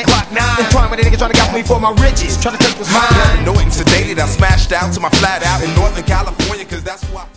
ain't Glock 9. Entwined with a nigga trying to get me for my riches, trying to take what's mine. Know it and sedated, I smashed out to my flat out in Northern California, cause that's who I